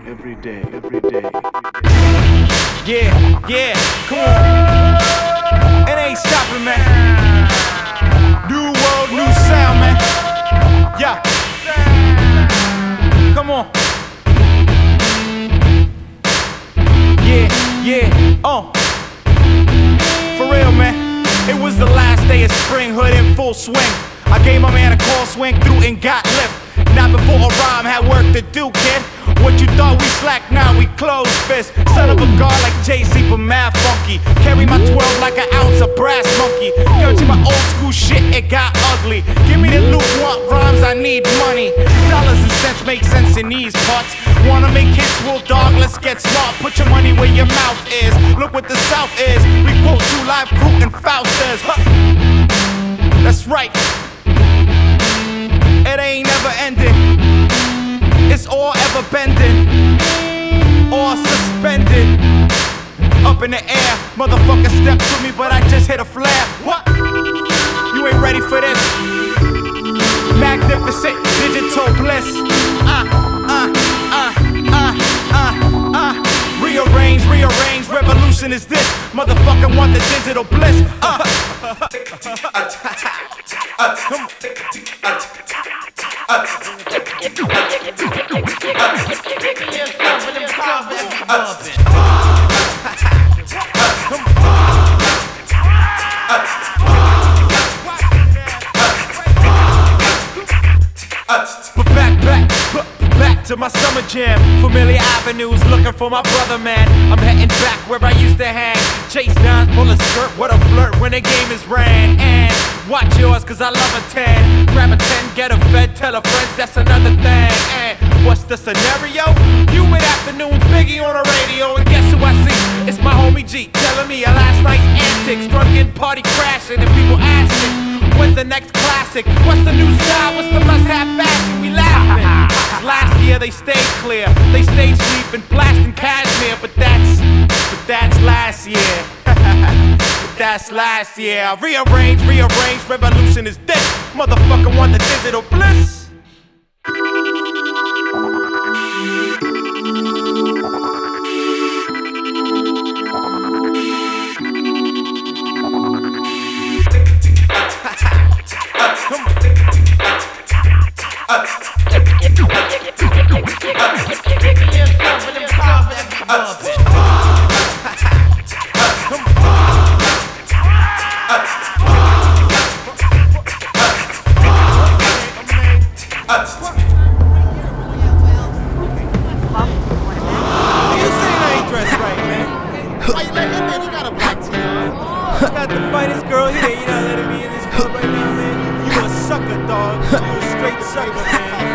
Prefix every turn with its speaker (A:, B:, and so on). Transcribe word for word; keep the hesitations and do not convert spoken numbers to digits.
A: every day, every day.
B: Yeah, yeah, come on. It ain't stopping, man. New world, new sound, man. Yeah. Come on. Yeah, yeah, uh. For real, man. It was the last day of spring, hood in full swing. I gave my man a call, swing through and got lift. Not before a rhyme had work to do, kid. What you thought we slack, now we close fist. Son of a guard like Jay-Z, but mad funky. Carry my twelve like an ounce of brass monkey. Go to my old school shit, it got ugly. Give me the lukewarm rhymes, I need money. Dollars and cents make sense in these parts. Wanna make hits, well dog, let's get smart. Put your money where your mouth is. Look what the South is. We quote two live crew and Faustas. Huh. That's right. It ain't never ending. It's all ever bending, all suspended. Up in the air, motherfucker step to me, but I just hit a flare. What? You ain't ready for this? Magnificent digital bliss. Uh, uh, uh, uh, uh, uh. Rearrange, rearrange, revolution is this. Motherfucker want the digital bliss. Uh. Come on. But back, back, back to my summer jam. Familiar avenues, looking for my brother, man. I'm heading back where I used to hang. Chase downs, pull a skirt, what a flirt when the game is ran. And watch yours, cause I love a ten. Grab a ten, get a fed, tell a friend that's another thing. And what's the scenario? Humid afternoons, Biggie on the radio. And guess who I see? It's my homie G, telling me of last night's antics. Drunken party crashing and people asking, when's the next classic? What's the new style? What's the must-have fashion? We laughing. Last year they stayed clear. They stayed sleeping, blasting cashmere. But that's, but that's last year. But that's last year. Rearrange, rearrange, revolution is this. Motherfucker want the digital bliss. I got the finest girl here, you not letting me in this club right now, man. You a sucker, dog. You a straight sucker, man.